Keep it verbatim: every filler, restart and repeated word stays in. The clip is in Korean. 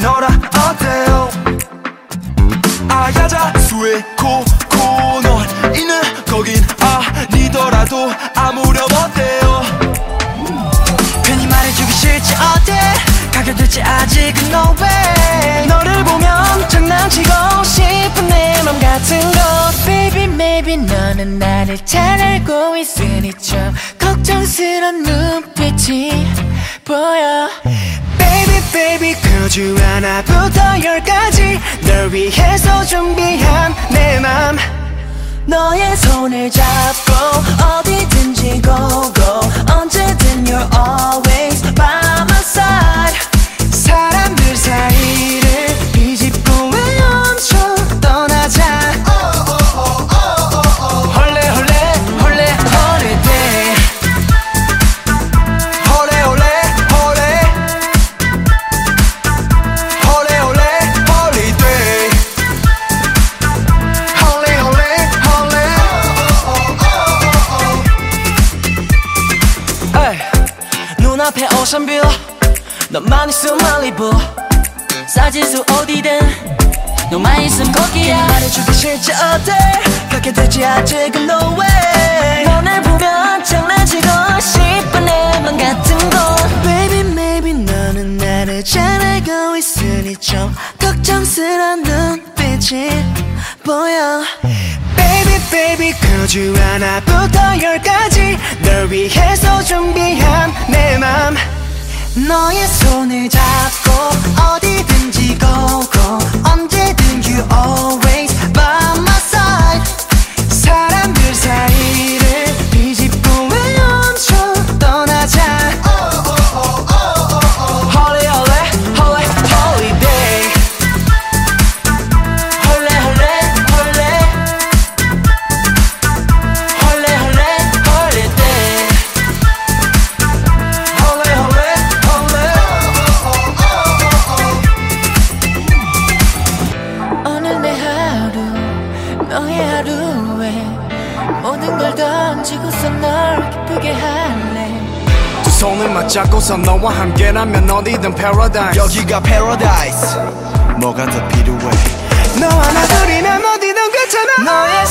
너라 어때요? 아야자 수의 코코넛 있는 거긴 아니더라도 아무렴 어때요? 괜히 말해주기 싫지 어때? 가격될지 아직은 no way. 너를 보면 장난치고 싶은 내 맘 같은 거. Baby maybe 너는 나를 잘 알고 있으니 좀 걱정스런 눈빛이 보여. Baby baby 그 중 하나부터 열까지 널 위해서 준비한 내 맘. 너의 손을 잡고 어디든지 go go 언제든 you're always by my side. 사람들 사이를 비집고 외엄쳐 떠나자. 홀레 홀레 홀레 홀리데이. 홀레 홀레 홀레 홀레 홀레 홀리데이. 홀레 홀레 홀레. 에이, 눈앞에 오션뷰 너만 있음 말리부. 사지수 어디든 너만 있음 거기야. 말해주기 싫지 어때? 그렇게 되지 아직은 no way. 너를 보면 장난치고 싶은 내 맘 같은 거. Baby maybe 너는 나를 잘 알고 있으니 좀 걱정스런 눈빛이 보여. Baby baby 그 중 하나부터 열까지 널 위해서 준비한 내 맘. 너의 손을 잡고 어디든지 go go 언제든 you always by my side. 사람들 사이를 비집고 외엄쳐 떠나자. Holy holy holy holiday. 홀레 홀레 홀레 홀레 홀레 holiday. 홀레 홀레 오늘 내 하루 너의 하루에 모든 걸 던지고서 널 기쁘게 할래. 두 손을 맞잡고서 너와 함께라면 어디든 paradise. 여기가 paradise. 뭐가 더 필요해? 너와 나 둘이면 어디든 괜찮아. 너의